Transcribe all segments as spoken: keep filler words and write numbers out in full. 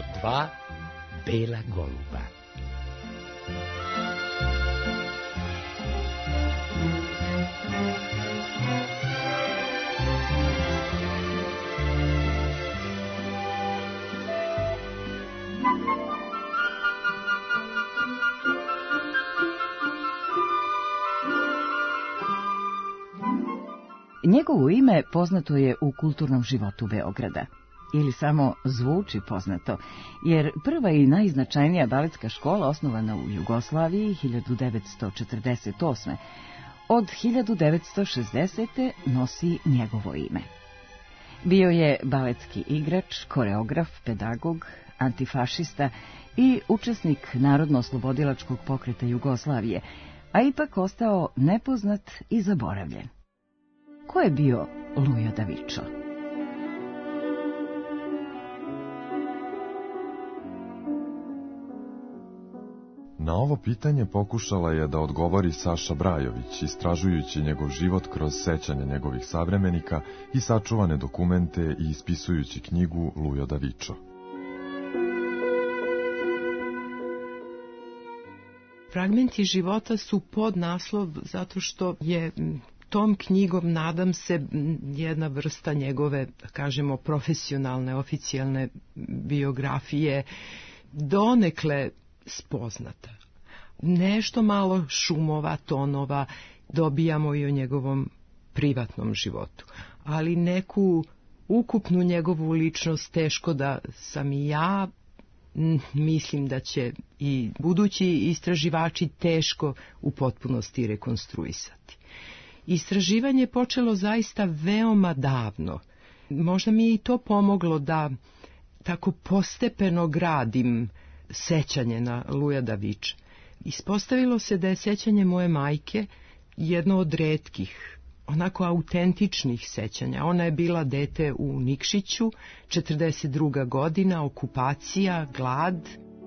dva bela goluba. Njegovo ime poznato je u kulturnom životu Beograda. Ili samo zvuči poznato, jer prva i najznačajnija baletska škola osnovana u Jugoslaviji hiljadu devetsto četrdeset osme. Od hiljadu devetsto šezdesete. nosi njegovo ime. Bio je baletski igrač, koreograf, pedagog, antifašista i učesnik Narodno-oslobodilačkog pokreta Jugoslavije, a ipak ostao nepoznat i zaboravljen. Ko je bio Lujo Davičo? Na ovo pitanje pokušala je da odgovori Saša Brajović, istražujući njegov život kroz sećanja njegovih savremenika i sačuvane dokumente i ispisujući knjigu Lujo Davičo. Fragmenti života su podnaslov zato što je tom knjigom, nadam se, jedna vrsta njegove, da kažemo, profesionalne, oficijalne biografije donekle spoznata. Nešto malo šumova, tonova dobijamo i o njegovom privatnom životu, ali neku ukupnu njegovu ličnost teško da sam i ja, mislim da će i budući istraživači teško u potpunosti rekonstruisati. Istraživanje je počelo zaista veoma davno. Možda mi je i to pomoglo da tako postepeno gradim sećanje na Luja Daviča. Ispostavilo se da je sećanje moje majke jedno od retkih, onako autentičnih sećanja. Ona je bila dete u Nikšiću, četrdeset druga godina, okupacija, glad.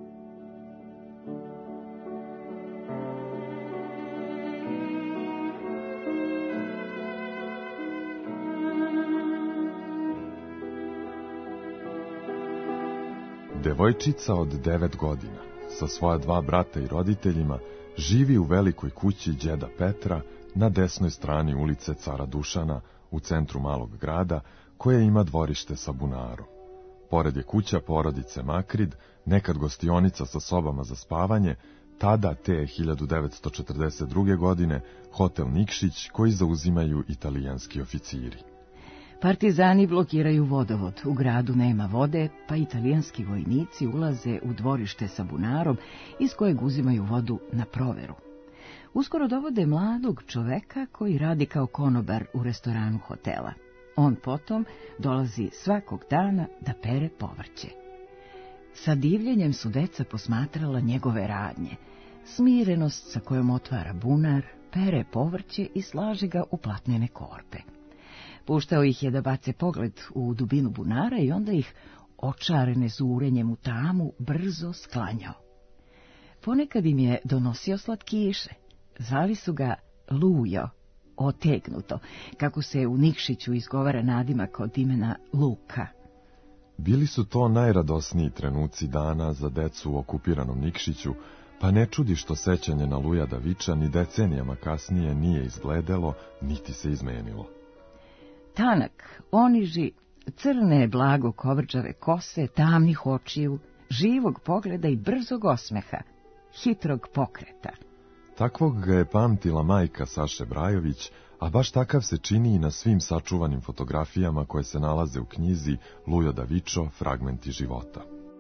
Devojčica od devet godina, sa svoja dva brata i roditeljima, živi u velikoj kući đeda Petra na desnoj strani ulice Cara Dušana u centru malog grada, koja ima dvorište sa bunarom. Pored je kuća porodice Makrid, nekad gostionica sa sobama za spavanje, tada te hiljadu devetsto četrdeset druge. godine hotel Nikšić, koji zauzimaju italijanski oficiri. Partizani blokiraju vodovod, u gradu nema vode, pa italijanski vojnici ulaze u dvorište sa bunarom, iz kojeg uzimaju vodu na proveru. Uskoro dovode mladog čoveka koji radi kao konobar u restoranu hotela. On potom dolazi svakog dana da pere povrće. Sa divljenjem su deca posmatrala njegove radnje, smirenost sa kojom otvara bunar, pere povrće i slaže ga u platnene korpe. Puštao ih je da bace pogled u dubinu bunara i onda ih, očarene zurenjem u tamu, brzo sklanjao. Ponekad im je donosio slatkiše. Zvali su ga Lujo, otegnuto, kako se u Nikšiću izgovara nadimak od imena Luka. Bili su to najradosniji trenuci dana za decu u okupiranom Nikšiću, pa ne čudi što sećanje na Luja Daviča ni decenijama kasnije nije izgledelo, niti se izmenilo. Tanak, oniži, crne blago kovrđave kose, tamnih očiju, živog pogleda i brzog osmeha, hitrog pokreta. Takvog ga je pamtila majka Saše Brajović, a baš takav se čini i na svim sačuvanim fotografijama koje se nalaze u knjizi Lujo Davičo, fragmenti života.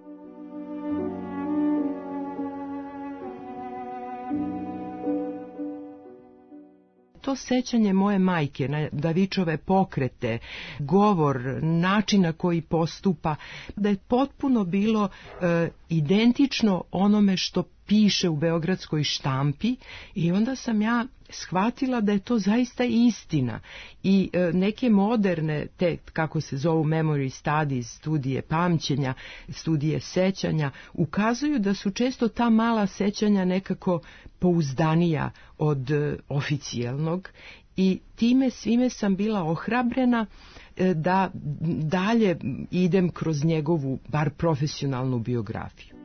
To sećanje moje majke na Davičove pokrete, govor, način na koji postupa, da je potpuno bilo e, identično onome što piše u beogradskoj štampi, i onda sam ja shvatila da je to zaista istina. I e, neke moderne, te kako se zovu memory studies, studije pamćenja, studije sećanja, ukazuju da su često ta mala sećanja nekako pouzdanija od e, oficijelnog, i time svime sam bila ohrabrena da dalje idem kroz njegovu, bar profesionalnu biografiju.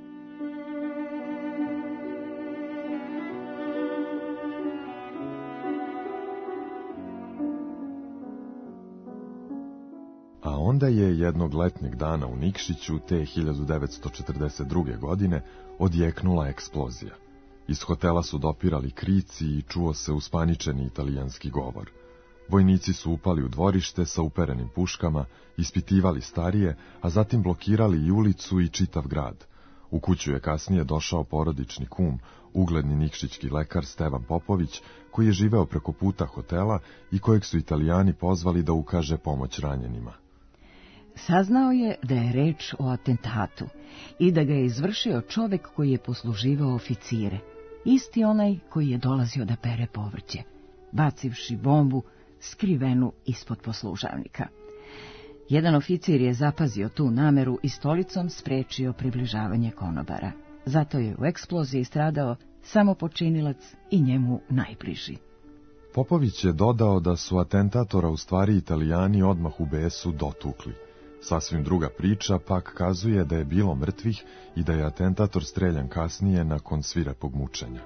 A onda je jednog letnjeg dana u Nikšiću te hiljadu devetsto četrdeset druge. godine odjeknula eksplozija. Iz hotela su dopirali krici i čuo se uspaničeni italijanski govor. Vojnici su upali u dvorište sa uperenim puškama, ispitivali starije, a zatim blokirali i ulicu i čitav grad. U kuću je kasnije došao porodični kum, ugledni nikšićki lekar Stevan Popović, koji je živeo preko puta hotela i kojeg su Italijani pozvali da ukaže pomoć ranjenima. Saznao je da je reč o atentatu i da ga je izvršio čovek koji je posluživao oficire, isti onaj koji je dolazio da pere povrće, bacivši bombu skrivenu ispod poslužavnika. Jedan oficir je zapazio tu nameru i stolicom sprečio približavanje konobara. Zato je u eksploziji stradao samo počinilac i njemu najbliži. Popović je dodao da su atentatora u stvari Italijani odmah u besu dotukli. Sasvim druga priča pak kazuje da je bilo mrtvih i da je atentator streljan kasnije nakon svirepog mučenja.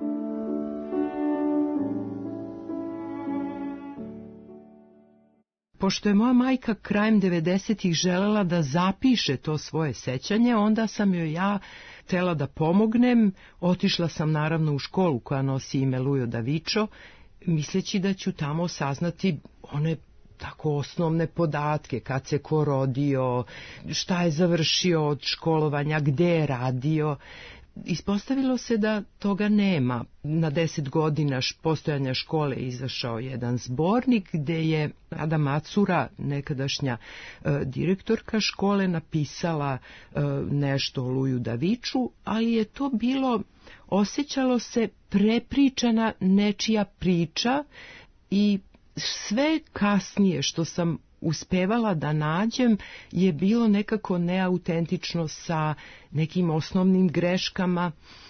Pošto je moja majka krajem devedesetih želela da zapiše to svoje sećanje, onda sam joj ja htela da pomognem. Otišla sam naravno u školu koja nosi ime Lujo da Vičo, misleći da ću tamo saznati one tako osnovne podatke, kad se ko rodio, šta je završio od školovanja, gde je radio. Ispostavilo se da toga nema. Na deset godina postojanja škole izašao jedan zbornik gde je Ada Macura, nekadašnja e, direktorka škole, napisala e, nešto o Luju da Viču, ali je to bilo, osjećalo se prepričana nečija priča i sve kasnije što sam uspevala da nađem je bilo nekako neautentično sa nekim osnovnim greškama.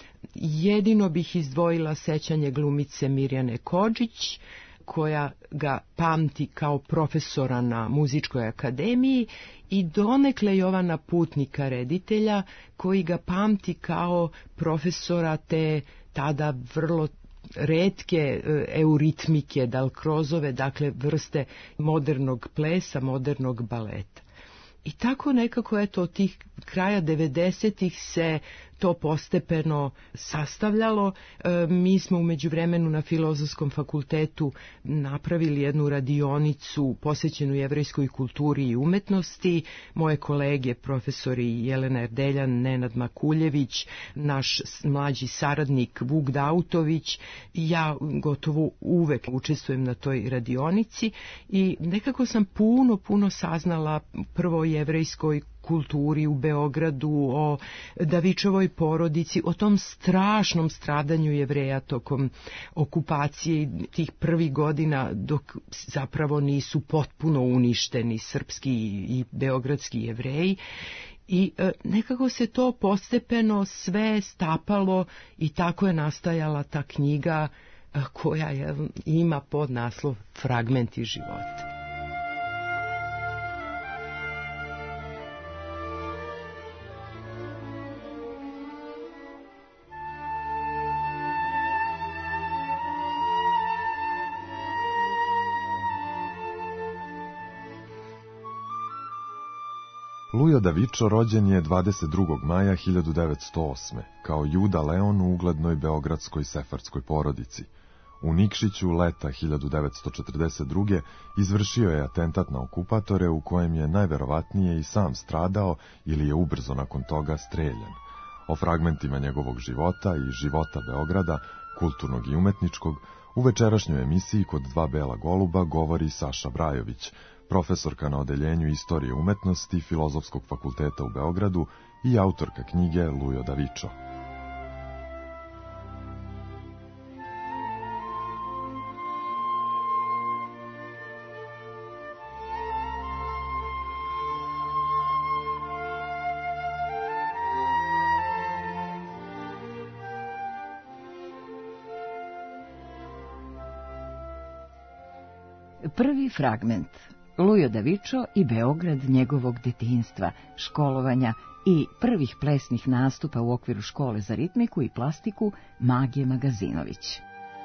Jedino bih izdvojila sećanje glumice Mirjane Kodžić, koja ga pamti kao profesora na muzičkoj akademiji, i donekle Jovana Putnika, reditelja, koji ga pamti kao profesora te tada vrlo retke euritmike, dalkrozove, dakle vrste modernog plesa, modernog baleta. I tako nekako, eto, od tih kraja devedesetih se to postepeno sastavljalo. E, mi smo u međuvremenu na Filozofskom fakultetu napravili jednu radionicu posvećenu jevrejskoj kulturi i umetnosti. Moje kolege, profesori Jelena Erdeljan, Nenad Makuljević, naš mlađi saradnik Vuk Dautović i ja gotovo uvek učestvujem na toj radionici i nekako sam puno, puno saznala prvo o jevrejskoj kulturi u Beogradu, o Davičovoj porodici, o tom strašnom stradanju Jevreja tokom okupacije i tih prvih godina dok zapravo nisu potpuno uništeni srpski i beogradski Jevreji. I e, nekako se to postepeno sve stapalo i tako je nastajala ta knjiga e, koja je, ima podnaslov Fragmenti života. Lujo da Vičo rođen je dvadeset drugog maja hiljadu devetsto osme. kao Juda Leon u uglednoj beogradskoj sefardskoj porodici. U Nikšiću leta hiljadu devetsto četrdeset druge. izvršio je atentat na okupatore u kojem je najverovatnije i sam stradao ili je ubrzo nakon toga streljan. O fragmentima njegovog života i života Beograda, kulturnog i umetničkog, u večerašnjoj emisiji Kod dva bela goluba govori Saša Brajović, profesorka na odeljenju istorije umetnosti Filozofskog fakulteta u Beogradu i autorka knjige Lujo da Vičo. Prvi fragment. Lujo Davičo i Beograd njegovog detinjstva, školovanja i prvih plesnih nastupa u okviru škole za ritmiku i plastiku Magije Magazinović.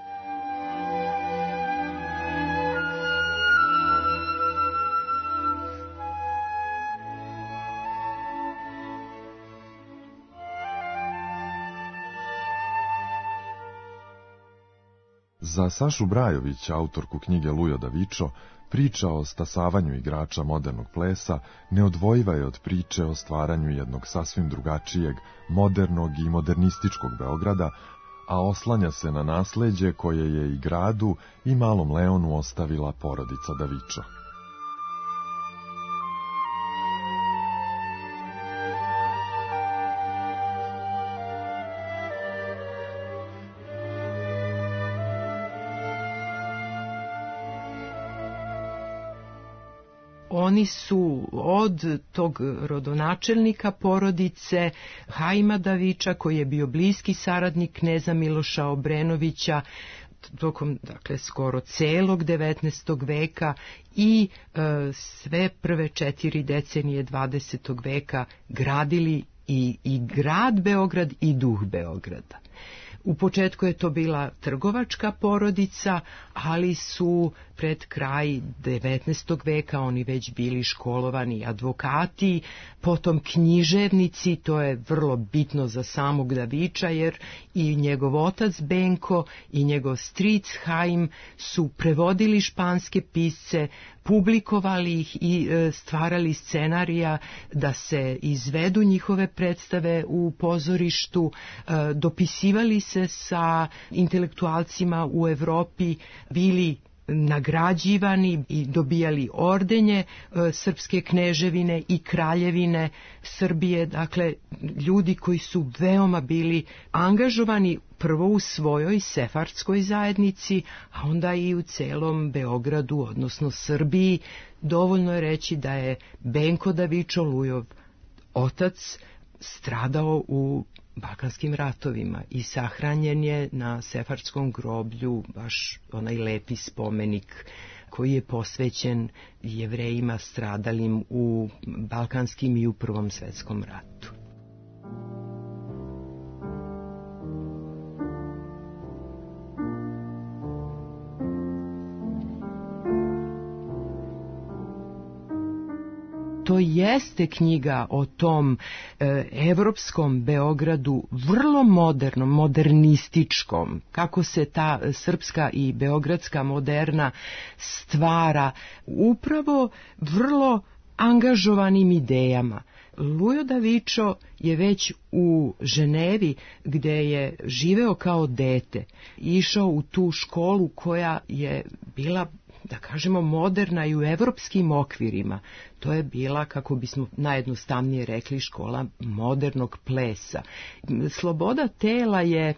Za Sašu Brajović, autorku knjige Lujo Davičo, priča o stasavanju igrača modernog plesa neodvojiva je od priče o stvaranju jednog sasvim drugačijeg, modernog i modernističkog Beograda, a oslanja se na nasleđe koje je i gradu i malom Leonu ostavila porodica Davičo. Oni su od tog rodonačelnika porodice Haima Daviča, koji je bio bliski saradnik kneza Miloša Obrenovića tokom, dakle, skoro celog devetnaestog veka i e, sve prve četiri decenije dvadesetog veka gradili i, i grad Beograd i duh Beograda. U početku je to bila trgovačka porodica, ali su pred kraj devetnaestog veka oni već bili školovani advokati, potom književnici, to je vrlo bitno za samog Daviča, jer i njegov otac Benko i njegov stric Haim su prevodili španske pisce, publikovali ih i stvarali scenarija da se izvedu njihove predstave u pozorištu, dopisivali se sa intelektualcima u Evropi, bili nagrađivani i dobijali ordenje e, srpske kneževine i kraljevine Srbije, dakle ljudi koji su veoma bili angažovani prvo u svojoj sefardskoj zajednici, a onda i u celom Beogradu, odnosno Srbiji. Dovoljno je reći da je Benko Davičo, Lujov otac, stradao u Balkanskim ratovima i sahranjen je na sefardskom groblju, baš onaj lepi spomenik koji je posvećen Jevrejima stradalim u Balkanskim i u Prvom svetskom ratu. To jeste knjiga o tom e, evropskom Beogradu, vrlo modernom, modernističkom, kako se ta srpska i beogradska moderna stvara upravo vrlo angažovanim idejama. Lujo Davičo je već u Ženevi, gde je živeo kao dete, išao u tu školu koja je bila, da kažemo, moderna i u evropskim okvirima. To je bila, kako bismo najjednostavnije rekli, škola modernog plesa. Sloboda tela je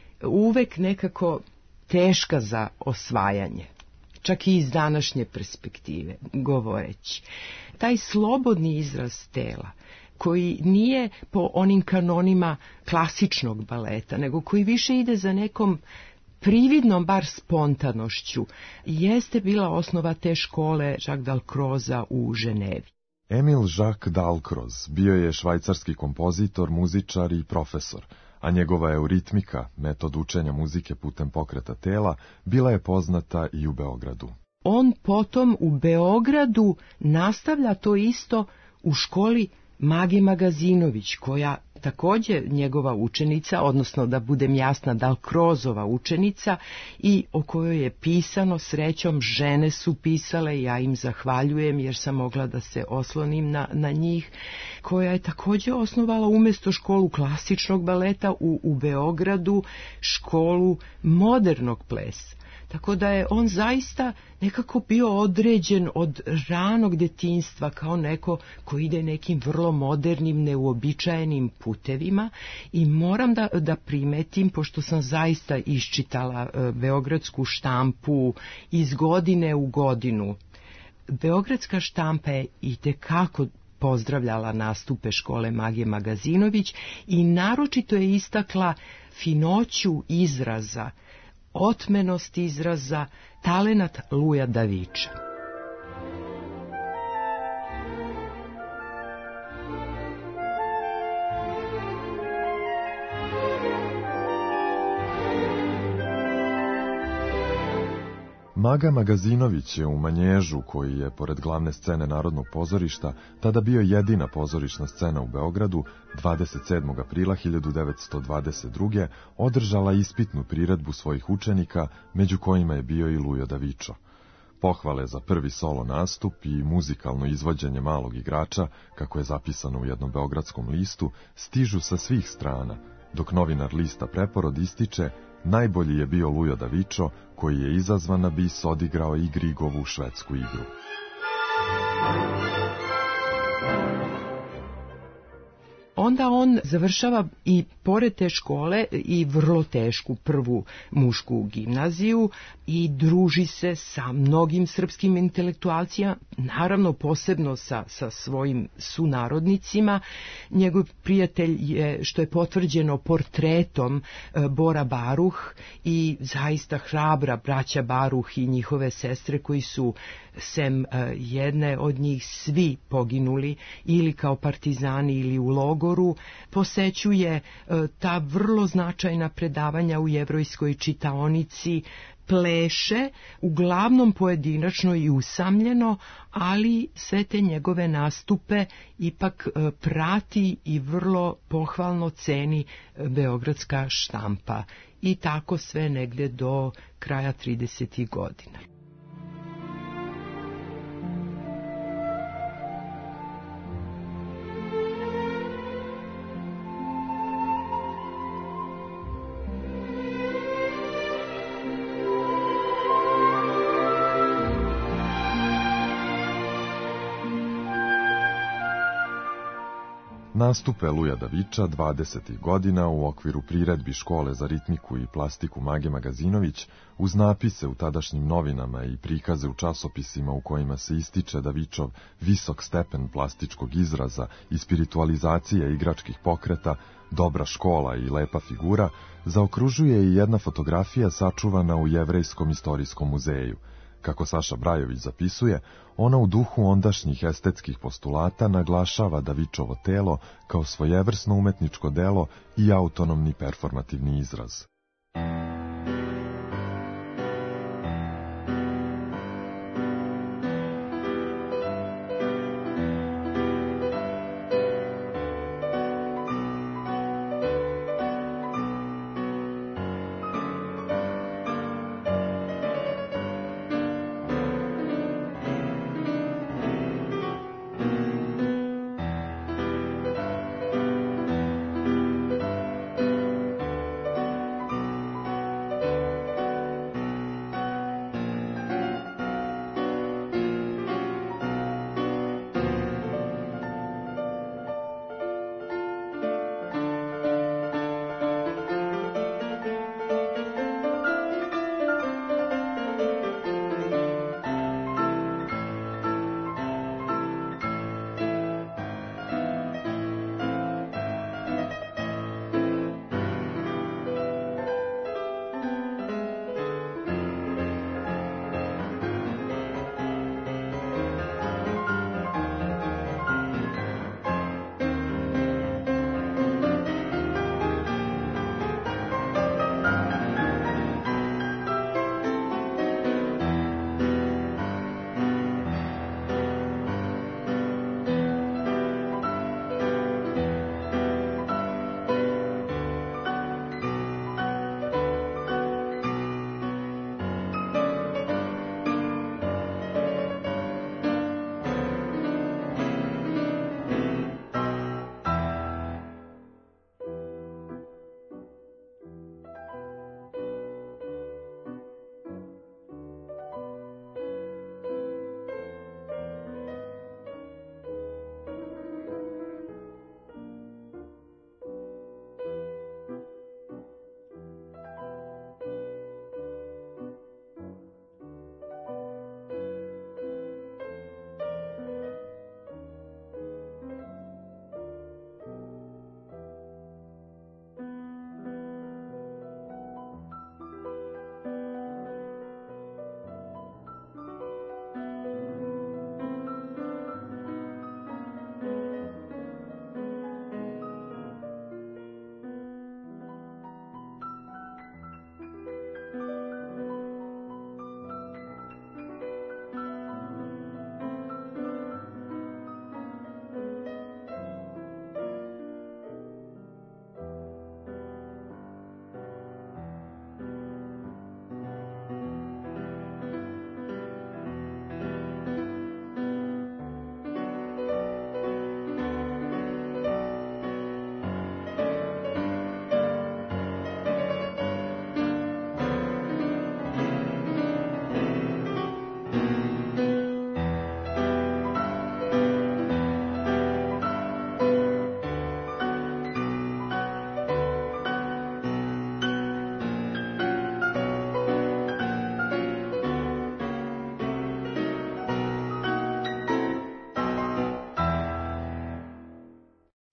uvek nekako teška za osvajanje, čak i iz današnje perspektive govoreći. Taj slobodni izraz tela, koji nije po onim kanonima klasičnog baleta, nego koji više ide za nekom prividnom, bar spontanošću, jeste bila osnova te škole Jacques Dalcroza u Ženevi. Emil Jacques Dalcroze bio je švajcarski kompozitor, muzičar i profesor, a njegova euritmika, metod učenja muzike putem pokreta tela, bila je poznata i u Beogradu. On potom u Beogradu nastavlja to isto u školi Magije Magazinović, koja također njegova učenica, odnosno da budem jasna, Dalcrozova učenica, i o kojoj je pisano, srećom žene su pisale, ja im zahvaljujem jer sam mogla da se oslonim na, na njih, koja je također osnovala umjesto školu klasičnog baleta u, u Beogradu školu modernog plesa. Tako da je on zaista nekako bio određen od ranog detinjstva kao neko ko ide nekim vrlo modernim, neuobičajenim putevima, i moram da, da primetim, pošto sam zaista iščitala e, beogradsku štampu iz godine u godinu. Beogradska štampa je itekako pozdravljala nastupe škole Magije Magazinović i naročito je istakla finoću izraza, otmenost izraza, talenat Luja Daviča. Maga Magazinović je u Manježu, koji je, pored glavne scene Narodnog pozorišta, tada bio jedina pozorišna scena u Beogradu, dvadeset sedmog aprila hiljadu devetsto dvadeset druge. održala ispitnu priredbu svojih učenika, među kojima je bio i Lujo Davičo. Pohvale za prvi solo nastup i muzikalno izvođenje malog igrača, kako je zapisano u jednom beogradskom listu, stižu sa svih strana, dok novinar lista Preporod ističe: najbolji je bio Lujo Davičo, koji je izazvan na bis odigrao i Grigovu švedsku igru. Onda on završava i pored te škole i vrlo tešku prvu mušku gimnaziju i druži se sa mnogim srpskim intelektualcijama, naravno posebno sa, sa svojim sunarodnicima. Njegov prijatelj je, što je potvrđeno portretom, Bora Baruh i zaista hrabra braća Baruh i njihove sestre, koji su sem jedne od njih svi poginuli ili kao partizani ili u logoru. Posećuje ta vrlo značajna predavanja u jevrejskoj čitaonici, pleše, uglavnom pojedinačno i usamljeno, ali sve te njegove nastupe ipak prati i vrlo pohvalno ceni beogradska štampa. I tako sve negde do kraja tridesetih godina. Nastupe Luja Daviča dvadesetih godina u okviru priredbi Škole za ritmiku i plastiku Mage Magazinović, uz napise u tadašnjim novinama i prikaze u časopisima u kojima se ističe Davičov visok stepen plastičkog izraza i spiritualizacije igračkih pokreta, dobra škola i lepa figura, zaokružuje i jedna fotografija sačuvana u Jevrejskom istorijskom muzeju. Kako Saša Brajović zapisuje, ona u duhu ondašnjih estetskih postulata naglašava Davičovo telo kao svojevrsno umetničko delo i autonomni performativni izraz.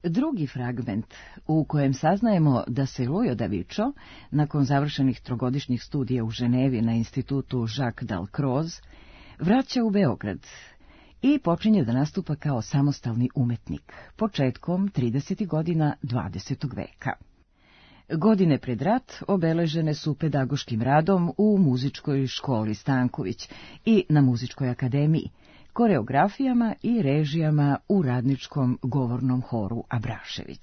Drugi fragment, u kojem saznajemo da se Lujo Davičo, nakon završenih trogodišnjih studija u Ženevi na institutu Jacques Dalcroze, vraća u Beograd i počinje da nastupa kao samostalni umetnik, početkom tridesetih godina dvadesetog veka. Godine pred rat obeležene su pedagoškim radom u muzičkoj školi Stanković i na muzičkoj akademiji, koreografijama i režijama u radničkom govornom horu Abrašević.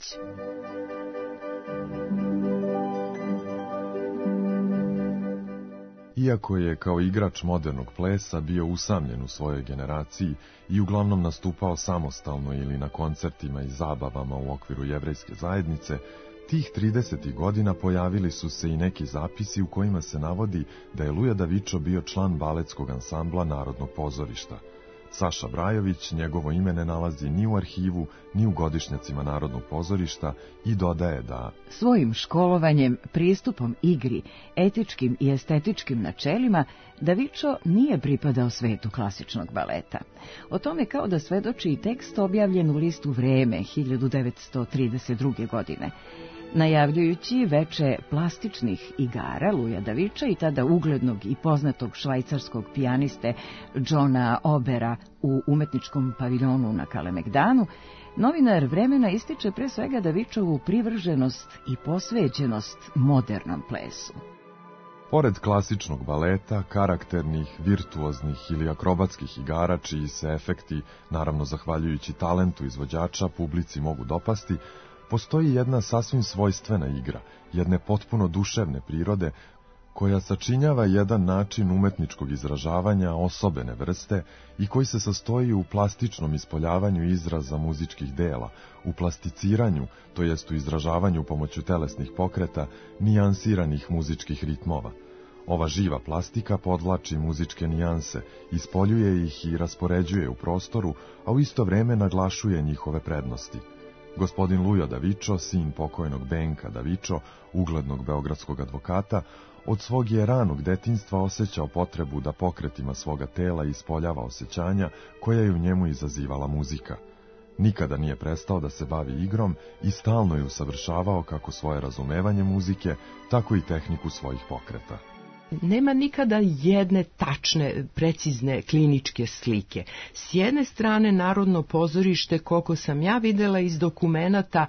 Iako je kao igrač modernog plesa bio usamljen u svojoj generaciji i uglavnom nastupao samostalno ili na koncertima i zabavama u okviru jevrejske zajednice, tih tridesetih godina pojavili su se i neki zapisi u kojima se navodi da je Lujo Davičo bio član baletskog ansambla Narodnog pozorišta. Saša Brajović njegovo ime ne nalazi ni u arhivu, ni u godišnjacima Narodnog pozorišta i dodaje da svojim školovanjem, pristupom igri, etičkim i estetičkim načelima, Davičo nije pripadao svetu klasičnog baleta. O tome kao da svedoči i tekst objavljen u listu Vreme hiljadu devetsto trideset druge. godine. Najavljujući veče plastičnih igara Luja Daviča i tada uglednog i poznatog švajcarskog pijaniste Johna Obera u umetničkom paviljonu na Kalemegdanu, novinar Vremena ističe pre svega Davičovu privrženost i posvećenost modernom plesu. Pored klasičnog baleta, karakternih, virtuoznih ili akrobatskih igara, čiji se efekti, naravno zahvaljujući talentu izvođača, publici mogu dopasti, postoji jedna sasvim svojstvena igra, jedne potpuno duševne prirode, koja sačinjava jedan način umetničkog izražavanja osobene vrste i koji se sastoji u plastičnom ispoljavanju izraza muzičkih dela, u plasticiranju, to jest u izražavanju pomoću telesnih pokreta, nijansiranih muzičkih ritmova. Ova živa plastika podvlači muzičke nijanse, ispoljuje ih i raspoređuje u prostoru, a u isto vreme naglašuje njihove prednosti. Gospodin Lujo Davičo, sin pokojnog Benka Davičo, uglednog beogradskog advokata, od svog je ranog detinjstva osjećao potrebu da pokretima svoga tela ispoljava osjećanja koja je u njemu izazivala muzika. Nikada nije prestao da se bavi igrom i stalno je usavršavao kako svoje razumevanje muzike, tako i tehniku svojih pokreta. Nema nikada jedne tačne, precizne kliničke slike. S jedne strane, Narodno pozorište, koliko sam ja videla iz dokumenata,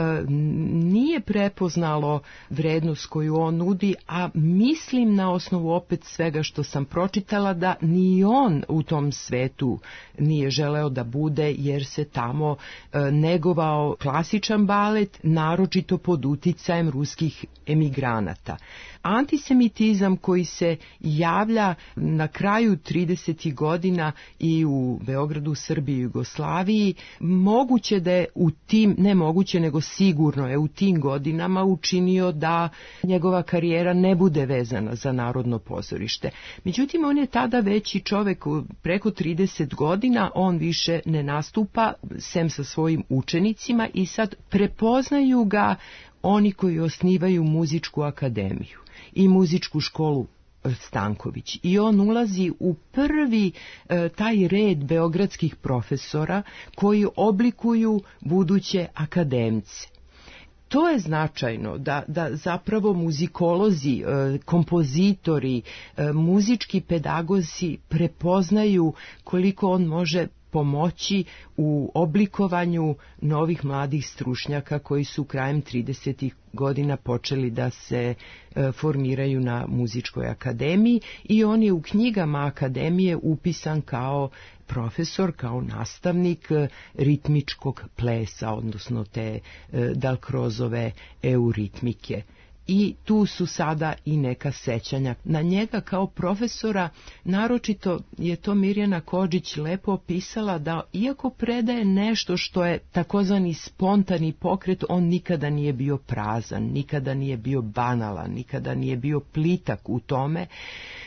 nije prepoznalo vrednost koju on nudi, a mislim na osnovu opet svega što sam pročitala da ni on u tom svetu nije želeo da bude, jer se tamo negovao klasičan balet, naročito pod uticajem ruskih emigranata. Antisemitizam koji se javlja na kraju tridesetih godina i u Beogradu, Srbiji i Jugoslaviji, moguće da je u tim, ne moguće nego sigurno je u tim godinama učinio da njegova karijera ne bude vezana za Narodno pozorište. Međutim, on je tada veći čovek, preko trideset godina, on više ne nastupa, sem sa svojim učenicima, i sad prepoznaju ga oni koji osnivaju muzičku akademiju i muzičku školu Stanković. I on ulazi u prvi e, taj red beogradskih profesora koji oblikuju buduće akademce. To je značajno da, da zapravo muzikolozi, e, kompozitori, e, muzički pedagozi prepoznaju koliko on može pomoći u oblikovanju novih mladih stručnjaka koji su krajem tridesetih godina počeli da se e, formiraju na muzičkoj akademiji, i on je u knjigama akademije upisan kao profesor, kao nastavnik e, ritmičkog plesa, odnosno te e, Dalcrozove euritmike. I tu su sada i neka sećanja na njega kao profesora. Naročito je to Mirjana Kodžić lepo opisala, da iako predaje nešto što je takozvani spontani pokret, on nikada nije bio prazan, nikada nije bio banalan, nikada nije bio plitak u tome.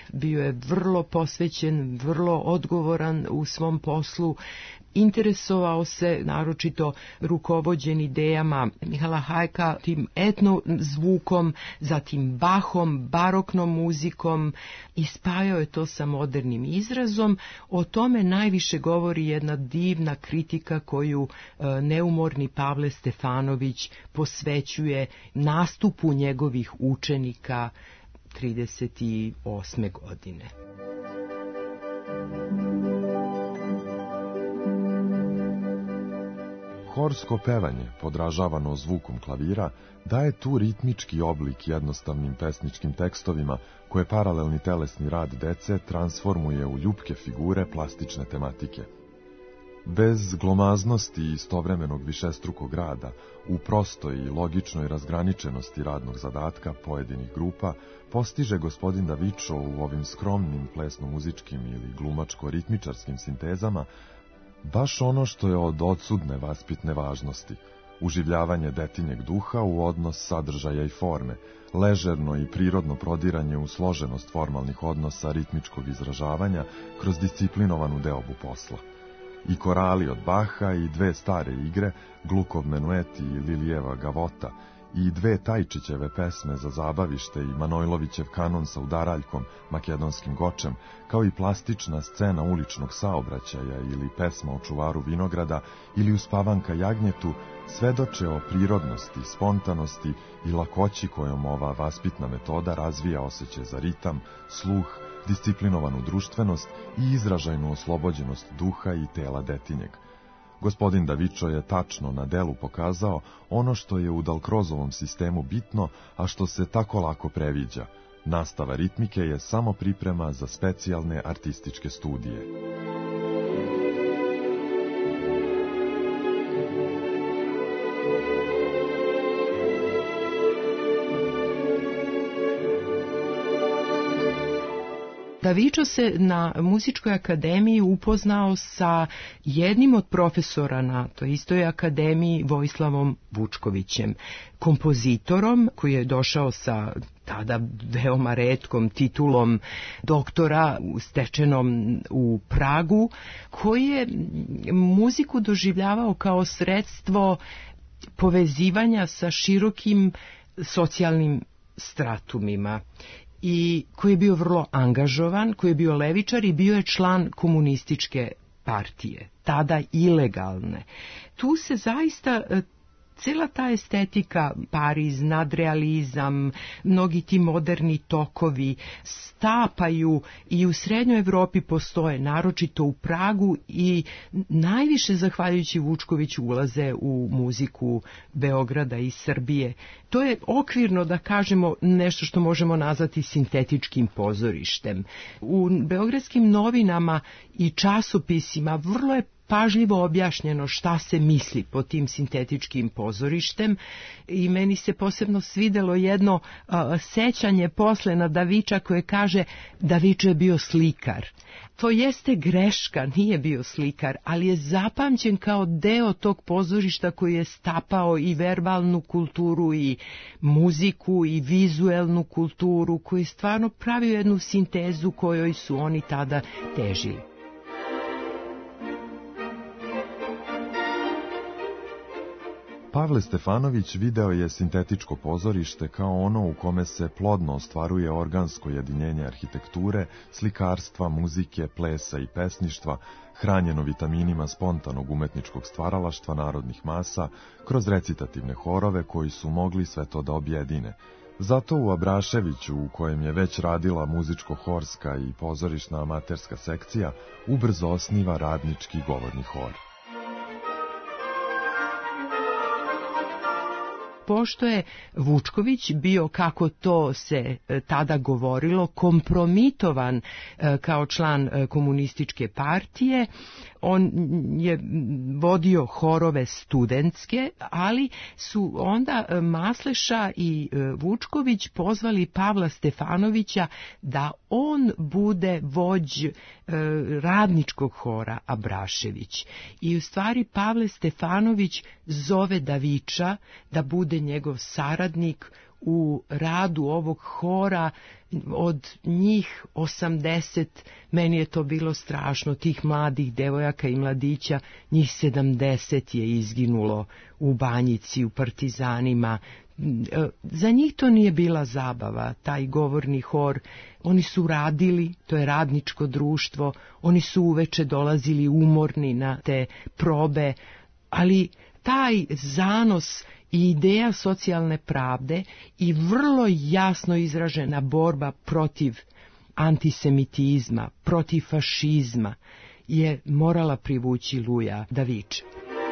bio je vrlo posvećen, vrlo odgovoran u svom poslu. Interesovao se naročito rukovođen idejama Mihala Hajka, tim etno zvukom, zatim Bachom, baroknom muzikom i spajao je to sa modernim izrazom. O tome najviše govori jedna divna kritika koju e, neumorni Pavle Stefanović posvećuje nastupu njegovih učenika trideset osme godine. Horsko pevanje, podražavano zvukom klavira, daje tu ritmički oblik jednostavnim pesničkim tekstovima koje paralelni telesni rad dece transformuje u ljubke figure plastične tematike. Bez glomaznosti i istovremenog višestrukog rada, u prostoj i logičnoj razgraničenosti radnog zadatka pojedinih grupa, postiže gospodin Davičo u ovim skromnim plesno-muzičkim ili glumačko-ritmičarskim sintezama baš ono što je od odsudne vaspitne važnosti, uživljavanje detinjeg duha u odnos sadržaja i forme, ležerno i prirodno prodiranje u složenost formalnih odnosa ritmičkog izražavanja kroz disciplinovanu deobu posla. I korali od Baha i dve stare igre, Glukov menuet i Lilijeva gavota, i dve Tajčićeve pesme za zabavište i Manojlovićev kanon sa udaraljkom, makedonskim gočem, kao i plastična scena uličnog saobraćaja ili pesma o čuvaru vinograda ili uspavanka jagnjetu, svedoče o prirodnosti, spontanosti i lakoći kojom ova vaspitna metoda razvija osjećaj za ritam, sluh, disciplinovanu društvenost i izražajnu oslobođenost duha i tela detinjeg. Gospodin Davičo je tačno na delu pokazao ono što je u Dalkrozovom sistemu bitno, a što se tako lako previđa. Nastava ritmike je samo priprema za specijalne artističke studije. Davičo se na muzičkoj akademiji upoznao sa jednim od profesora na toj istoj akademiji, Vojislavom Vučkovićem, kompozitorom koji je došao sa tada veoma retkom titulom doktora stečenom u Pragu, koji je muziku doživljavao kao sredstvo povezivanja sa širokim socijalnim stratumima i koji je bio vrlo angažovan, koji je bio levičar i bio je član komunističke partije, tada ilegalne. Tu se zaista cijela ta estetika, Pariz, nadrealizam, mnogi ti moderni tokovi stapaju i u Srednjoj Evropi postoje, naročito u Pragu, i najviše zahvaljujući Vučkoviću ulaze u muziku Beograda i Srbije. To je okvirno, da kažemo, nešto što možemo nazvati sintetičkim pozorištem. U beogradskim novinama i časopisima vrlo je pažljivo objašnjeno šta se misli pod tim sintetičkim pozorištem i meni se posebno svidelo jedno a, sećanje posle na Daviča koje kaže Davičo je bio slikar. To jeste greška, nije bio slikar, ali je zapamćen kao deo tog pozorišta koji je stapao i verbalnu kulturu i muziku i vizuelnu kulturu, koji je stvarno pravio jednu sintezu kojoj su oni tada težili. Pavle Stefanović video je sintetičko pozorište kao ono u kome se plodno ostvaruje organsko jedinjenje arhitekture, slikarstva, muzike, plesa i pesništva, hranjeno vitaminima spontanog umetničkog stvaralaštva narodnih masa, kroz recitativne horove koji su mogli sve to da objedine. Zato u Abraševiću, u kojem je već radila muzičko-horska i pozorišna amaterska sekcija, ubrzo osniva radnički govorni hor. Pošto je Vučković bio, kako to se tada govorilo, kompromitovan kao član komunističke partije, on je vodio horove studentske, ali su onda Masleša i Vučković pozvali Pavla Stefanovića da on bude vođ radničkog hora Abrašević. I u stvari Pavle Stefanović zove Daviča da bude njegov saradnik u radu ovog hora, od njih osamdeset, meni je to bilo strašno, tih mladih devojaka i mladića, njih sedamdeset je izginulo u Banjici, u partizanima. Za njih to nije bila zabava, taj govorni hor. Oni su radili, to je radničko društvo, oni su uveče dolazili umorni na te probe, ali taj zanos i ideja socijalne pravde i vrlo jasno izražena borba protiv antisemitizma, protiv fašizma je morala privući Luja da viče.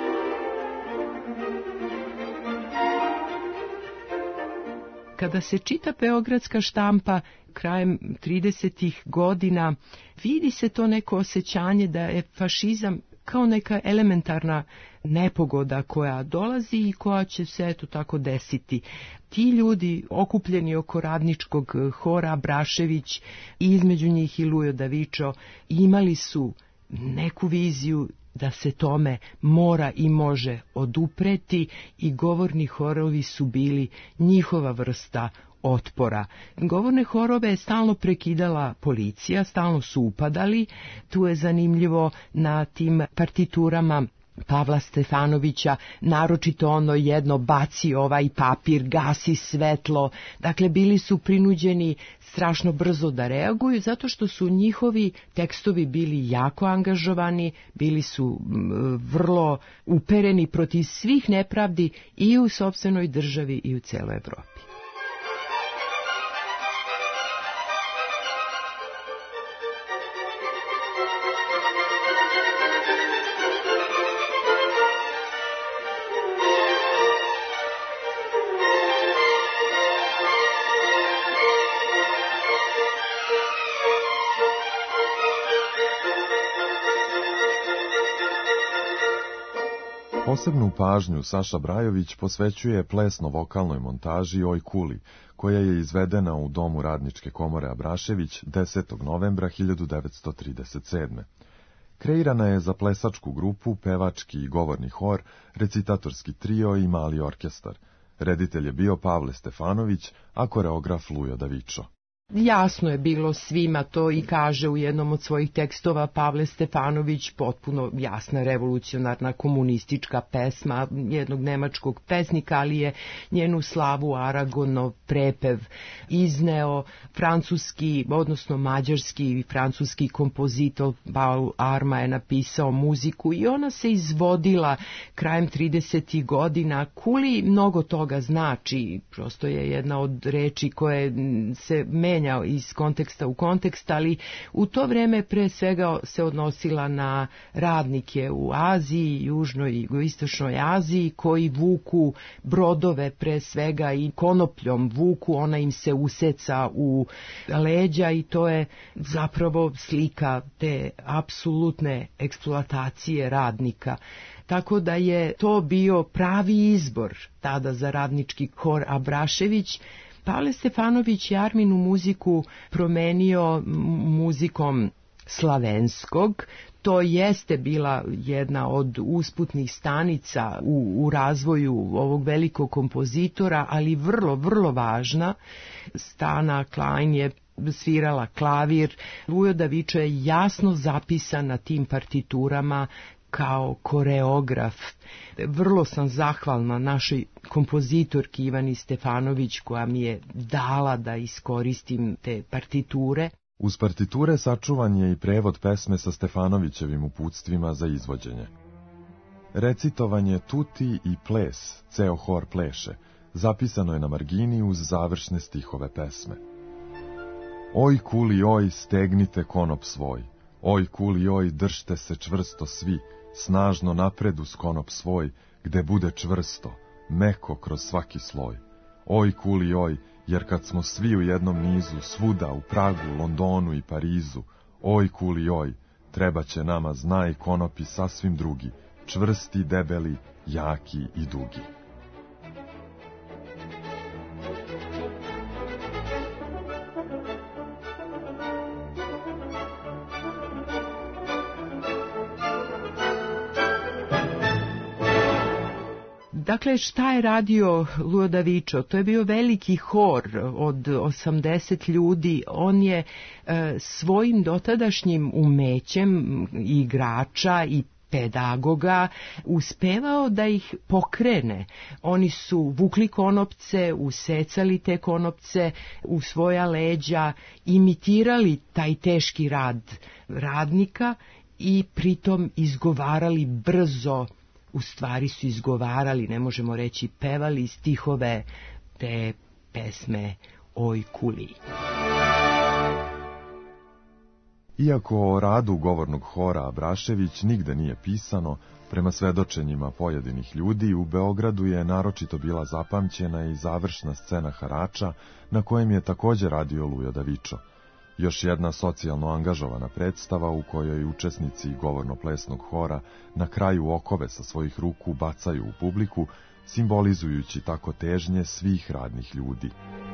Kada se čita beogradska štampa krajem tridesetih godina, vidi se to neko osjećanje da je fašizam kao neka elementarna nepogoda koja dolazi i koja će se eto tako desiti. Ti ljudi okupljeni oko radničkog hora Abrašević i između njih i Lujo Davičo imali su neku viziju da se tome mora i može odupreti i govorni horovi su bili njihova vrsta otpora. Govorne horove je stalno prekidala policija, stalno su upadali. Tu je zanimljivo na tim partiturama Pavla Stefanovića, naročito ono jedno baci ovaj papir, gasi svetlo. Dakle, bili su prinuđeni strašno brzo da reaguju, zato što su njihovi tekstovi bili jako angažovani, bili su vrlo upereni protiv svih nepravdi i u sopstvenoj državi i u celoj Evropi. Posebnu pažnju Saša Brajović posvećuje plesno-vokalnoj montaži Oj kuli, koja je izvedena u Domu Radničke komore Abrašević desetog novembra hiljadu devetsto trideset sedme. Kreirana je za plesačku grupu, pevački i govorni hor, recitatorski trio i mali orkestar. Reditelj je bio Pavle Stefanović, a koreograf Lujo Davičo. Jasno je bilo svima, to i kaže u jednom od svojih tekstova Pavle Stefanović, potpuno jasna revolucionarna komunistička pesma jednog nemačkog pesnika, ali je njenu slavu Aragonov prepev izneo francuski, odnosno mađarski i francuski kompozitor Paul Arma je napisao muziku i ona se izvodila krajem tridesetih godina. Kuli mnogo toga znači, prosto je jedna od reči koje se menja iz konteksta u kontekst, ali u to vreme pre svega se odnosila na radnike u Aziji, južnoj i jugoistočnoj Aziji, koji vuku brodove pre svega i konopljom vuku, ona im se useca u leđa i to je zapravo slika te apsolutne eksploatacije radnika. Tako da je to bio pravi izbor tada za radnički hor Abrašević. Pavle Stefanović je Arminu muziku promenio muzikom slavenskog. To jeste bila jedna od usputnih stanica u, u razvoju ovog velikog kompozitora, ali vrlo, vrlo važna. Stana Klein je svirala klavir. Lujo Davičo je jasno zapisan na tim partiturama kao koreograf. Vrlo sam zahvalna našoj kompozitorki Ivani Stefanović koja mi je dala da iskoristim te partiture. Uz partiture sačuvan je i prevod pesme sa Stefanovićevim uputstvima za izvođenje. Recitovanje Tuti i ples, ceo hor pleše, zapisano je na margini uz završne stihove pesme. Oj kuli oj, stegnite konop svoj, oj kuli oj, držte se čvrsto svi, snažno napred uz konop svoj, gde bude čvrsto, meko kroz svaki sloj. Oj kuli oj, jer kad smo svi u jednom nizu, svuda, u Pragu, Londonu i Parizu, oj kuli oj, treba će nama znaj konopi sasvim drugi, čvrsti, debeli, jaki i dugi. Dakle, šta je radio Lujo Davičo? To je bio veliki hor od osamdeset ljudi. On je e, svojim dotadašnjim umećem igrača i pedagoga uspevao da ih pokrene. Oni su vukli konopce, usecali te konopce u svoja leđa, imitirali taj teški rad radnika i pritom izgovarali brzo, u stvari su izgovarali, ne možemo reći pevali stihove te pesme Oj kuli. Iako o radu govornog hora Abrašević nigde nije pisano, prema svedočenjima pojedinih ljudi, u Beogradu je naročito bila zapamćena i završna scena harača, na kojem je također radio Lujo Davičo. Još jedna socijalno angažovana predstava u kojoj učesnici govorno-plesnog hora na kraju okove sa svojih ruku bacaju u publiku, simbolizujući tako težnje svih radnih ljudi.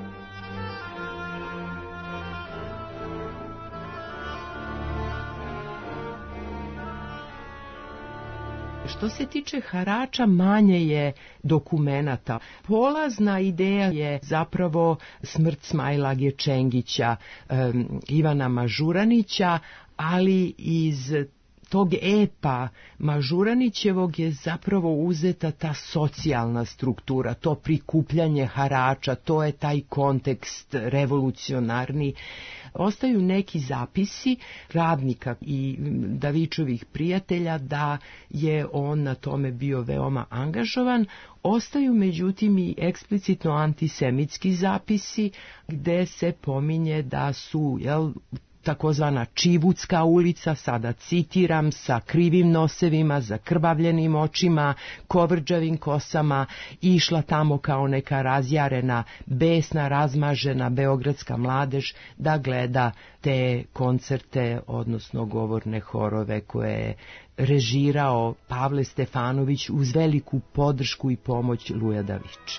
Što se tiče harača, manje je dokumenata. Polazna ideja je zapravo smrt Smajla Gečengića, um, Ivana Mažuranića, ali iz tog epa Mažuranićevog je zapravo uzeta ta socijalna struktura, to prikupljanje harača, to je taj kontekst revolucionarni. Ostaju neki zapisi radnika i Davičovih prijatelja da je on na tome bio veoma angažovan. Ostaju međutim i eksplicitno antisemitski zapisi gde se pominje da su, jel, takozvana Čibutska ulica, sada citiram, sa krivim nosevima, zakrvavljenim očima, kovrđavim kosama, išla tamo kao neka razjarena, besna, razmažena beogradska mladež da gleda te koncerte, odnosno govorne horove koje je režirao Pavle Stefanović uz veliku podršku i pomoć Luja Daviča.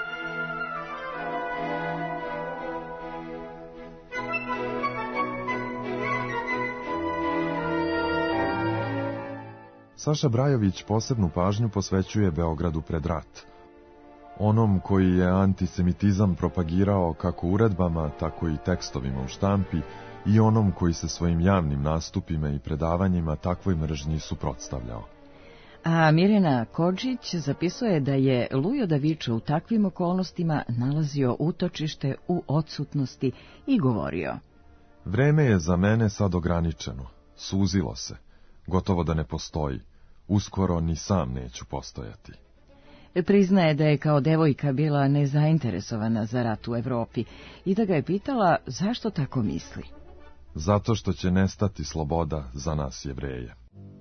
Saša Brajović posebnu pažnju posvećuje Beogradu pred rat. Onom koji je antisemitizam propagirao kako uredbama, tako i tekstovima u štampi, i onom koji se svojim javnim nastupima i predavanjima takvoj mržnji suprotstavljao. A Mirjana Kodžić zapisuje da je Lujo Davičo u takvim okolnostima nalazio utočište u odsutnosti i govorio: Vreme je za mene sad ograničeno, suzilo se, gotovo da ne postoji, uskoro ni sam neću postojati. Priznaje da je kao devojka bila nezainteresovana za rat u Evropi i da ga je pitala zašto tako misli. Zato što će nestati sloboda za nas Jevreje.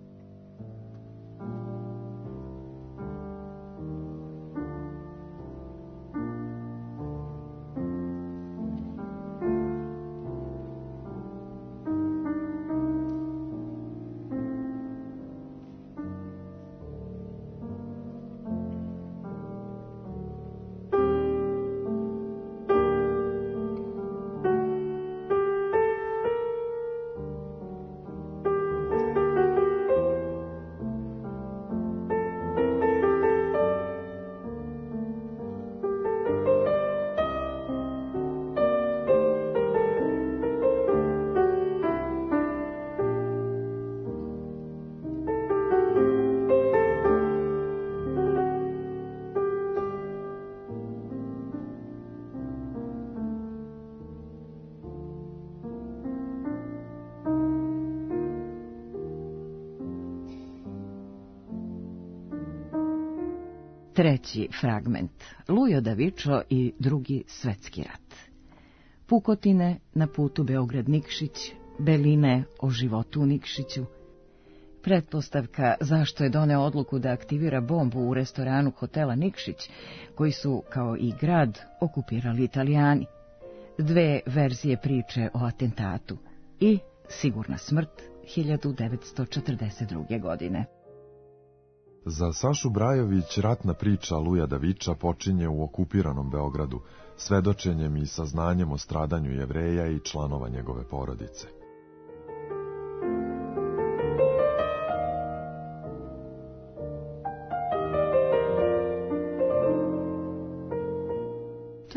Treći fragment. Lujo Davičo i drugi svetski rat. Pukotine na putu Beograd-Nikšić, beline o životu u Nikšiću. Pretpostavka zašto je doneo odluku da aktivira bombu u restoranu hotela Nikšić, koji su, kao i grad, okupirali Italijani. Dve verzije priče o atentatu i sigurna smrt hiljadu devetsto četrdeset druge. godine. Za Sašu Brajović ratna priča Luja Daviča počinje u okupiranom Beogradu, svedočenjem i saznanjem o stradanju Jevreja i članova njegove porodice.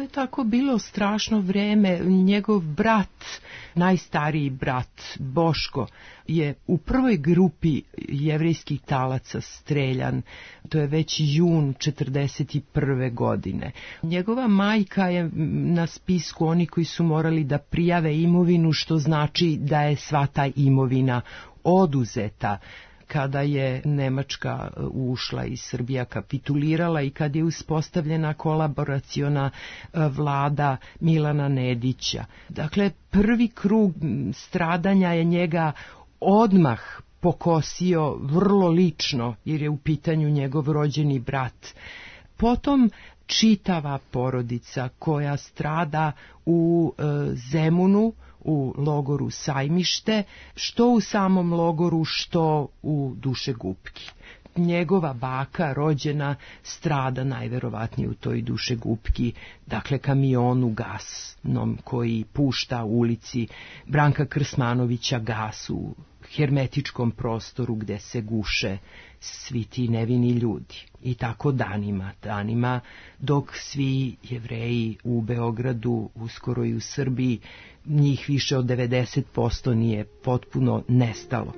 tako bilo strašno vreme. Njegov brat, najstariji brat Boško, je u prvoj grupi jevrejskih talaca streljan. To je već jun četrdeset prve godine. Njegova majka je na spisku oni koji su morali da prijave imovinu, što znači da je sva ta imovina oduzeta kada je Nemačka ušla i Srbija kapitulirala i kad je uspostavljena kolaboraciona vlada Milana Nedića. Dakle, prvi krug stradanja je njega odmah pokosio vrlo lično, jer je u pitanju njegov rođeni brat. Potom čitava porodica koja strada u e, Zemunu, u logoru Sajmište, što u samom logoru, što u Dušegupki. Njegova baka, rođena, strada najverovatnije u toj Dušegupki, dakle kamionu gasnom koji pušta u ulici Branka Krsmanovića gas u hermetičkom prostoru gde se guše svi ti nevini ljudi. I tako danima, danima, dok svi Jevreji u Beogradu, uskoro i u Srbiji, njih više od devedeset posto nije potpuno nestalo.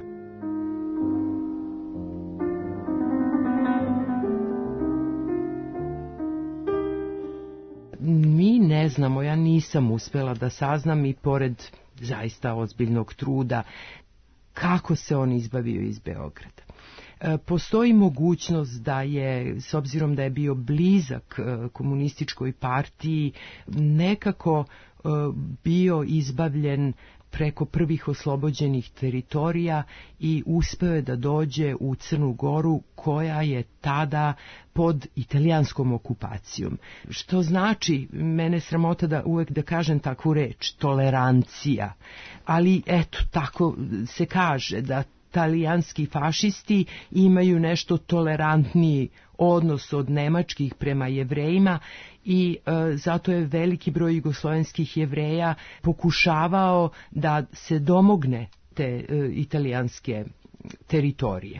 Mi ne znamo, ja nisam uspela da saznam i pored zaista ozbiljnog truda kako se on izbavio iz Beograda. Postoji mogućnost da je, s obzirom da je bio blizak komunističkoj partiji, nekako bio izbavljen preko prvih oslobođenih teritorija i uspeo je da dođe u Crnu Goru, koja je tada pod italijanskom okupacijom. Što znači, mene sramota da uvek da kažem takvu reč, tolerancija. Ali eto, tako se kaže da talijanski fašisti imaju nešto tolerantniji odnos od nemačkih prema Jevrejima i e, zato je veliki broj jugoslovenskih Jevreja pokušavao da se domogne te e, italijanske teritorije.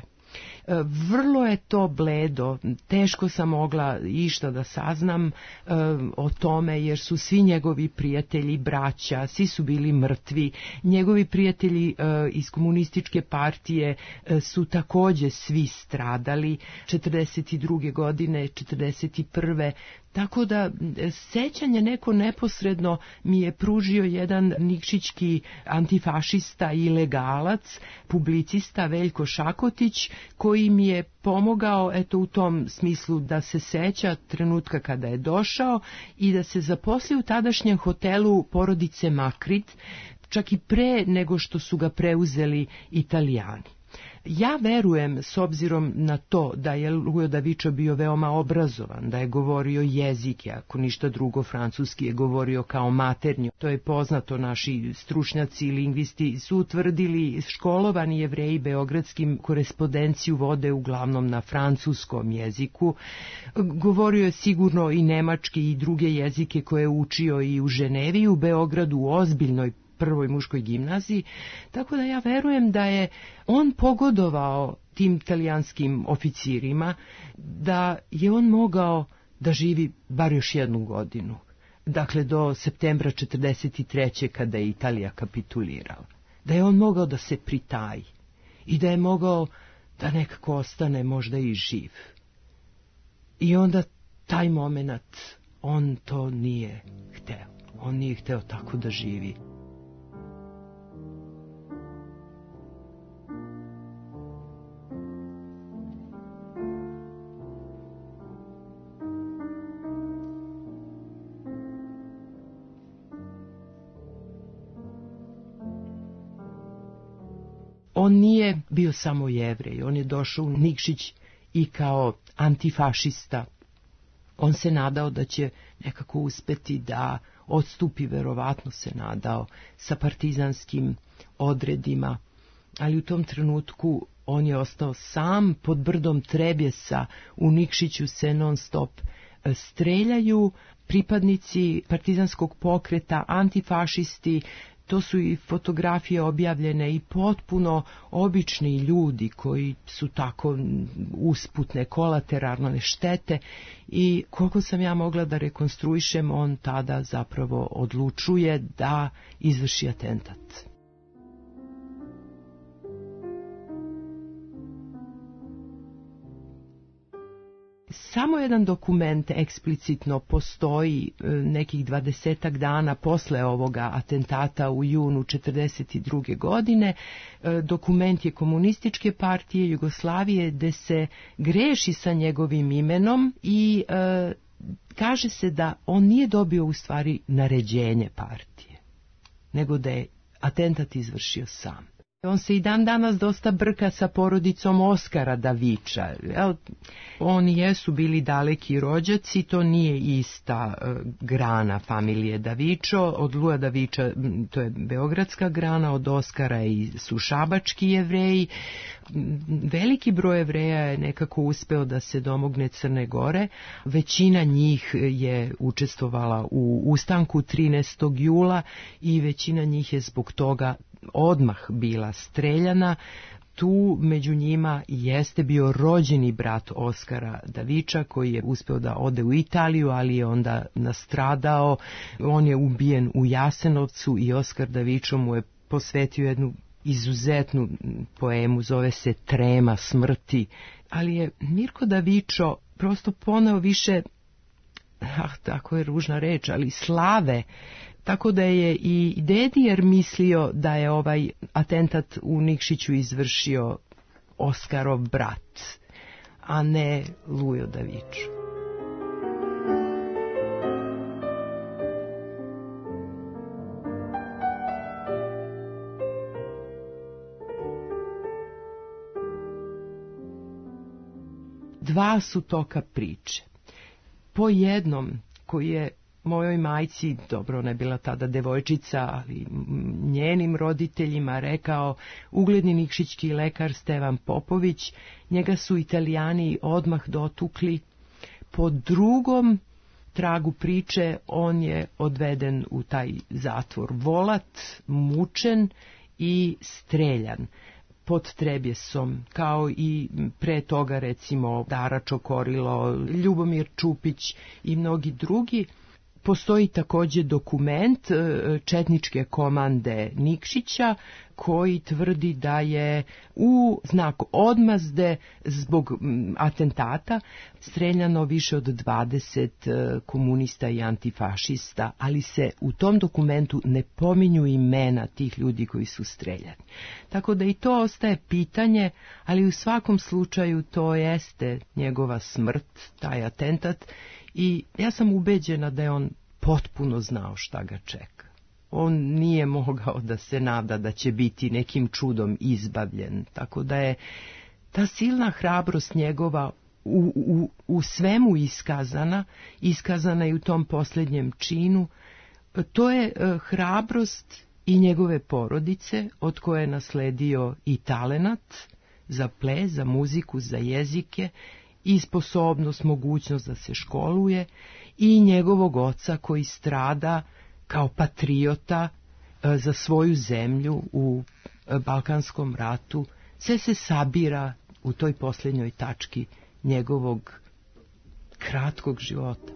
Vrlo je to bledo, teško sam mogla išta da saznam e, o tome, jer su svi njegovi prijatelji, braća, svi su bili mrtvi. Njegovi prijatelji e, iz komunističke partije e, su takođe svi stradali četrdeset druge godine, četrdeset prve Tako da sećanje neko neposredno mi je pružio jedan nikšićki antifašista i legalac, publicista Veljko Šakotić, koji mi je pomogao eto u tom smislu da se seća trenutka kada je došao i da se zaposli u tadašnjem hotelu porodice Makrit, čak i pre nego što su ga preuzeli Italijani. Ja verujem, s obzirom na to da je Lujo Davičo bio veoma obrazovan, da je govorio jezike, ako ništa drugo francuski je govorio kao maternju. To je poznato, naši stručnjaci i lingvisti su utvrdili, školovani Jevreji beogradskim korespondenciju vode uglavnom na francuskom jeziku. Govorio je sigurno i nemački i druge jezike koje je učio i u Ženevi i u Beogradu u ozbiljnoj prvoj muškoj gimnaziji, tako da ja verujem da je on pogodovao tim italijanskim oficirima, da je on mogao da živi bar još jednu godinu, dakle do septembra četrdeset treće kada je Italija kapitulirala, da je on mogao da se pritaji i da je mogao da nekako ostane možda i živ. I onda taj moment on to nije hteo, on nije hteo tako da živi. On nije bio samo Jevrej, on je došao u Nikšić i kao antifašista. On se nadao da će nekako uspeti da odstupi, verovatno se nadao, sa partizanskim odredima, ali u tom trenutku on je ostao sam pod brdom Trebjesa. U Nikšiću se non stop streljaju pripadnici partizanskog pokreta, antifašisti. to su i fotografije objavljene i potpuno obični ljudi koji su tako usputne, kolateralne štete i koliko sam ja mogla da rekonstruišem, on tada zapravo odlučuje da izvrši atentat. Samo jedan dokument eksplicitno postoji nekih dvadesetak dana posle ovoga atentata u junu četrdeset druge godine. Dokument je Komunističke partije Jugoslavije gde se greši sa njegovim imenom i e, kaže se da on nije dobio u stvari naređenje partije, nego da je atentat izvršio sam. On se i dan danas dosta brka sa porodicom Oskara Davića. Oni jesu bili daleki rođaci, to nije ista uh, grana familije Davičo. Od Luja Davića, to je beogradska grana, od Oskara i su šabački Jevreji. Veliki broj Jevreja je nekako uspeo da se domogne Crne Gore. Većina njih je učestvovala u ustanku trinaestog jula i većina njih je zbog toga odmah bila streljana. Tu među njima jeste bio rođeni brat Oskara Davića koji je uspeo da ode u Italiju, ali je onda nastradao. On je ubijen u Jasenovcu i Oskar Davićo mu je posvetio jednu izuzetnu poemu, zove se Trema smrti. Ali je Mirko Davičo prosto poneo više, ah, tako je ružna reč, ali slave. Tako da je i Dedijer mislio da je ovaj atentat u Nikšiću izvršio Oskarov brat, a ne Lujo Davič. Dva su toka priče. Po jednom koji je mojoj majci, dobro, ona je bila tada devojčica, ali njenim roditeljima rekao ugledni nikšićki lekar Stevan Popović, njega su Italijani odmah dotukli. Po drugom tragu priče on je odveden u taj zatvor Volat, mučen i streljan pod Trebjesom, kao i pre toga recimo Dara Čokorilo, Ljubomir Čupić i mnogi drugi. Postoji također dokument četničke komande Nikšića koji tvrdi da je u znak odmazde zbog atentata streljano više od dvadeset komunista i antifašista, ali se u tom dokumentu ne pominju imena tih ljudi koji su streljani. Tako da i to ostaje pitanje, ali u svakom slučaju to jeste njegova smrt, taj atentat, i ja sam ubeđena da je on potpuno znao šta ga čeka. On nije mogao da se nada da će biti nekim čudom izbavljen, tako da je ta silna hrabrost njegova u, u, u svemu iskazana, iskazana i u tom posljednjem činu. To je e, hrabrost i njegove porodice, od koje je nasledio i talenat za ples, za muziku, za jezike, i sposobnost, mogućnost da se školuje, i njegovog oca koji strada kao patriota e, za svoju zemlju u e, Balkanskom ratu. Sve se sabira u toj posljednjoj tački njegovog kratkog života.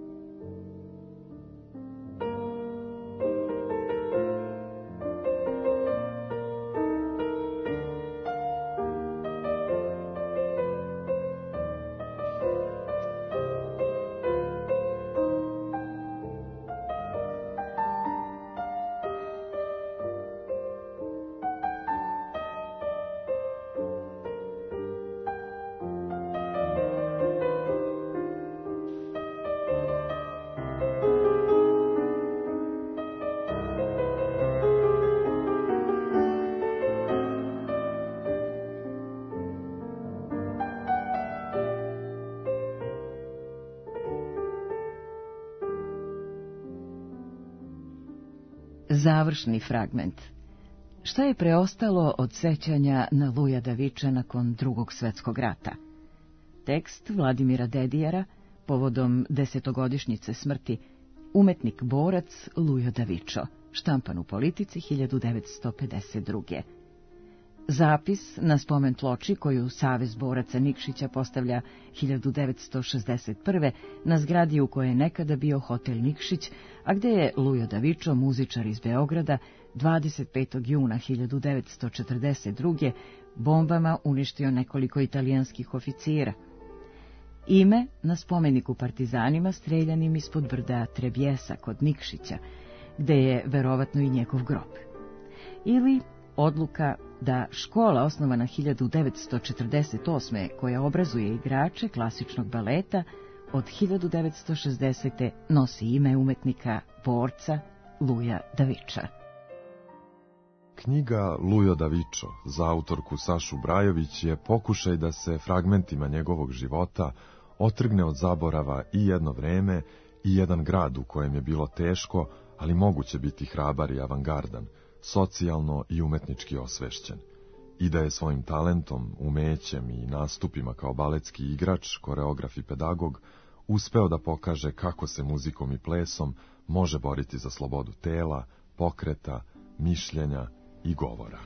Završni fragment. Šta je preostalo od sećanja na Luja Daviča nakon Drugog svjetskog rata? Tekst Vladimira Dedijara povodom desetogodišnjice smrti, umetnik borac Lujo Davičo, štampan u Politici hiljadu devetsto pedeset druge. Zapis na spomen ploči koju Savez boraca Nikšića postavlja hiljadu devetsto šezdeset prve na zgradi u kojoj je nekada bio hotel Nikšić, a gde je Lujo Davičo, muzičar iz Beograda, dvadeset petog juna hiljadu devetsto četrdeset druge bombama uništio nekoliko italijanskih oficira. Ime na spomeniku partizanima streljanim ispod brda Trebjesa kod Nikšića, gde je verovatno i njegov grob. Ili odluka da škola osnovana hiljadu devetsto četrdeset osme koja obrazuje igrače klasičnog baleta od hiljadu devetsto šezdesete nosi ime umetnika borca Luja Daviča. Knjiga Lujo Davičo za autorku Sašu Brajović je pokušaj da se fragmentima njegovog života otrgne od zaborava i jedno vreme i jedan grad u kojem je bilo teško, ali moguće biti hrabar i avangardan, socijalno i umetnički osvešćen, i da je svojim talentom, umećem i nastupima kao baletski igrač, koreograf i pedagog uspeo da pokaže kako se muzikom i plesom može boriti za slobodu tela, pokreta, mišljenja i govora.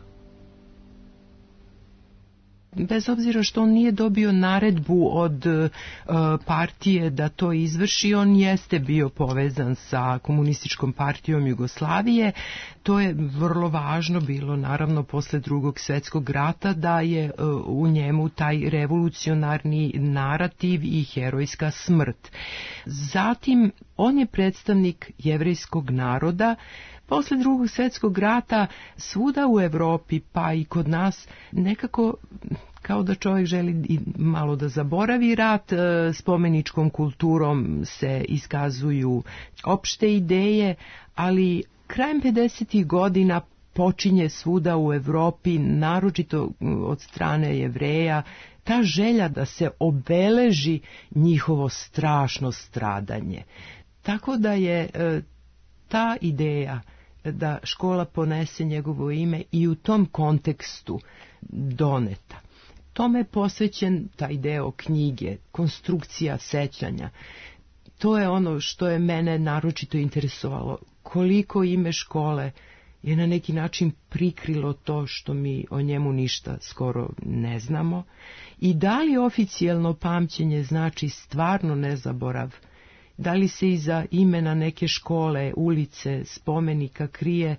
Bez obzira što on nije dobio naredbu od uh, partije da to izvrši, on jeste bio povezan sa komunističkom partijom Jugoslavije. To je vrlo važno bilo, naravno, posle drugog svjetskog rata, da je uh, u njemu taj revolucionarni narativ i herojska smrt. Zatim, on je predstavnik jevrejskog naroda. Posle drugog svjetskog rata svuda u Evropi, pa i kod nas, nekako kao da čovjek želi i malo da zaboravi rat, spomeničkom kulturom se iskazuju opšte ideje, ali krajem pedesetih godina počinje svuda u Evropi, naročito od strane Jevreja, ta želja da se obeleži njihovo strašno stradanje. Tako da je ta ideja da škola ponese njegovo ime i u tom kontekstu doneta. Tome je posvećen taj deo knjige, konstrukcija sećanja. To je ono što je mene naročito interesovalo. Koliko ime škole je na neki način prikrilo to što mi o njemu ništa skoro ne znamo i da li oficijelno pamćenje znači stvarno nezaborav. Da li se iza imena neke škole, ulice, spomenika krije,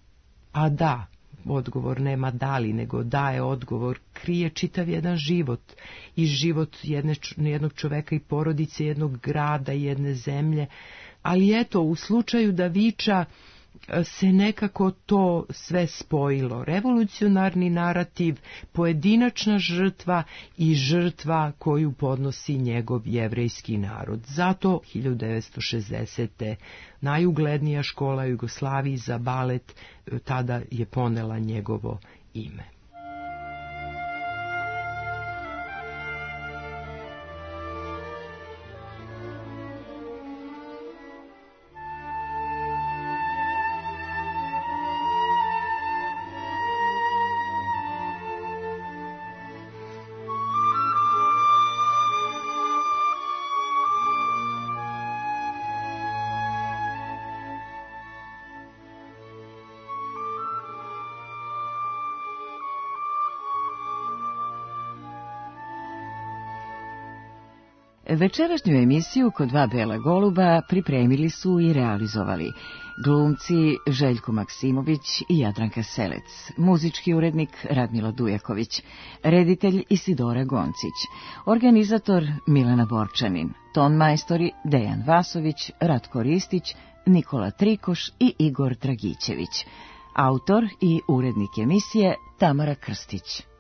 a da, odgovor nema da li, nego da je odgovor, krije čitav jedan život i život jedne, jednog čoveka i porodice, jednog grada, jedne zemlje. Ali eto, u slučaju Daviča se nekako to sve spojilo. Revolucionarni narativ, pojedinačna žrtva i žrtva koju podnosi njegov jevrejski narod. Zato hiljadu devetsto šezdesete najuglednija škola Jugoslaviji za balet tada je ponela njegovo ime. Večerašnju emisiju Kod dva bela goluba pripremili su i realizovali glumci Željko Maksimović i Jadranka Selec, muzički urednik Radmilo Dujaković, reditelj Isidora Goncić, organizator Milena Borčanin, ton majstori Dejan Vasović, Ratko Ristić, Nikola Trikoš i Igor Dragićević, autor i urednik emisije Tamara Krstić.